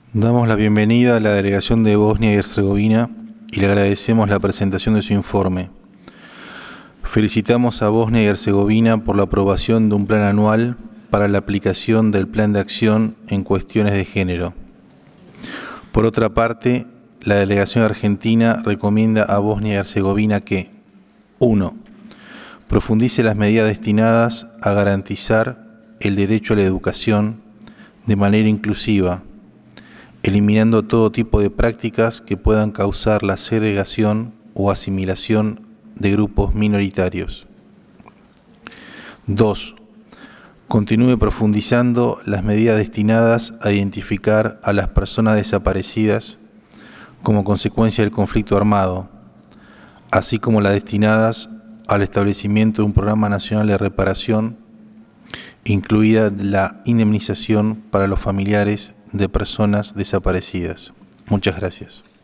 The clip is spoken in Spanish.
Damos la bienvenida a la delegación de Bosnia y Herzegovina y le agradecemos la presentación de su informe. Felicitamos a Bosnia y Herzegovina por la aprobación de un plan anual para la aplicación del Plan de Acción en cuestiones de género. Por otra parte, la delegación argentina recomienda a Bosnia y Herzegovina que 1. Profundice las medidas destinadas a garantizar el derecho a la educación de manera inclusiva, eliminando todo tipo de prácticas que puedan causar la segregación o asimilación de grupos minoritarios. 2. Continúe profundizando las medidas destinadas a identificar a las personas desaparecidas como consecuencia del conflicto armado, así como las destinadas al establecimiento de un programa nacional de reparación, incluida la indemnización para los familiares de personas desaparecidas. Muchas gracias.